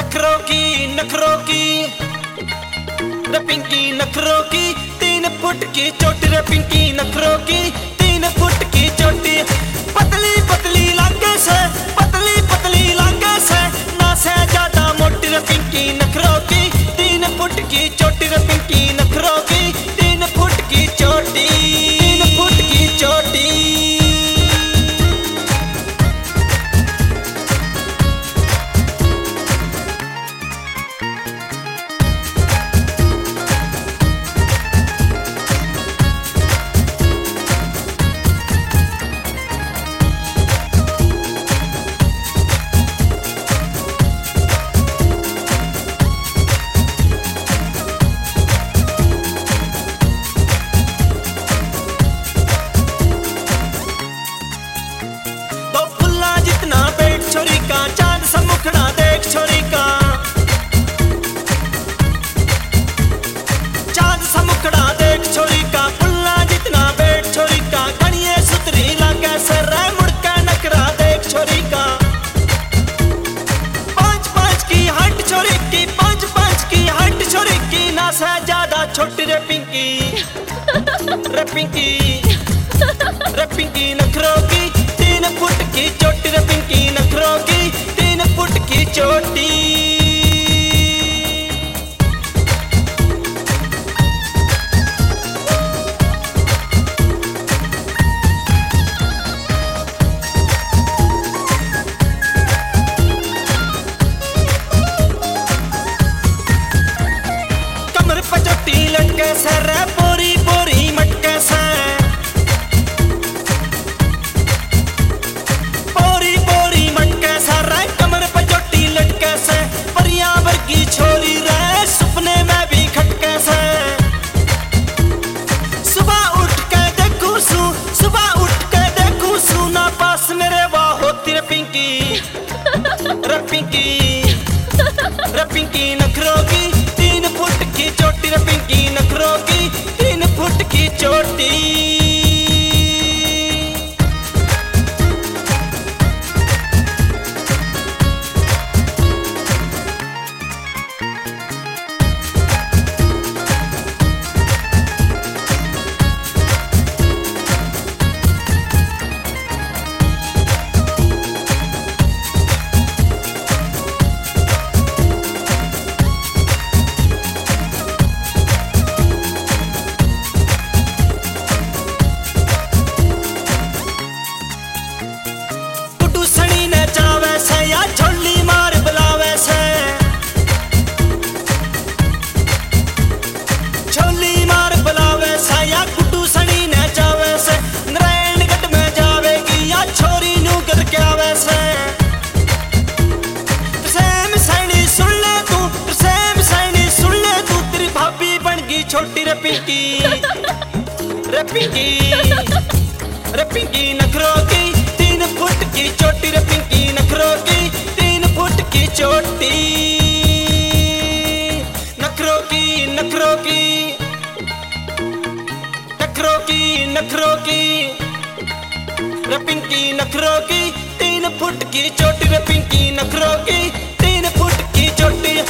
नखरों की रे पिंकी नखरों की 3 फुट की चोटी रे पिंकी नखरों की 3 फुट की चोटी पतली पतली लागे से पतली पतली लागे से ना से ज्यादा मोटी रे पिंकी नखरों की 3 फुट की चोटी रे पिंकी नखरों की 3 फुट की चोटी 3 फुट की चोटी। छोरी का चांद सा मुखड़ा देख छोरी का चांद सा मुखड़ा देख छोरी का पुल्ला जितना बैठ छोरी का गणिये सुतरी लागे सर मुड़का नखरा देख छोरी का 5-5 की हट छोरी की 5-5 की हट छोरी की ना से ज्यादा छोटी रे पिंकी रे पिंकी रे पिंकी नखरों की 3 फुट की चोटी रे पिंकी नखरों की 3 फुट की चोटी। कमर पे चोटी लटके से रे बोरी बोरी मटके से छोरी रे सपने में भी खटके से सुबह उठ के देखूं सू ना पास मेरे वाह होती रे पिंकी रे पिंकी नखरों की 3 फुट की चोटी रे पिंकी नखरों की 3 फुट की चोटी। छोटी रे पिंकी नखरों की 3 फुट की चोटी रे पिंकी नखरों की 3 फुट की चोटी। नखरों की नखरों की रे पिंकी नखरों की 3 फुट की चोटी रे पिंकी नखरों की 3 फुट की चोटी।